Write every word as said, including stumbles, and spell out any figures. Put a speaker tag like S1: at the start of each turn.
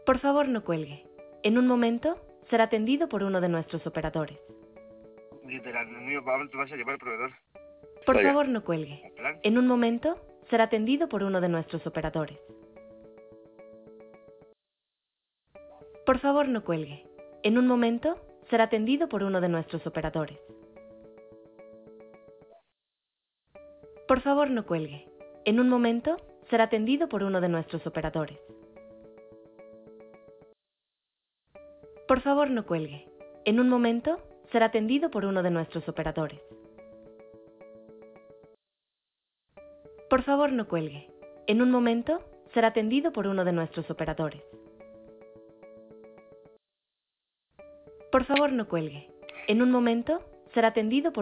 S1: Por favor, no cuelgue. En un momento será atendido por uno de nuestros operadores.
S2: Literal, mío, Pablo, tú vas a llevar al proveedor.
S1: Por
S2: Oiga.
S1: favor, no cuelgue.
S2: ¿En plan?
S1: En un momento será atendido por uno de nuestros operadores. Por favor, no cuelgue. En un momento será atendido por uno de nuestros operadores. Por favor, no cuelgue. En un momento será atendido por uno de nuestros operadores. Por favor, no cuelgue. En un momento será atendido por uno de nuestros operadores. Por favor, no cuelgue. En un momento será atendido por uno de nuestros operadores. Por favor, no cuelgue. En un momento será atendido por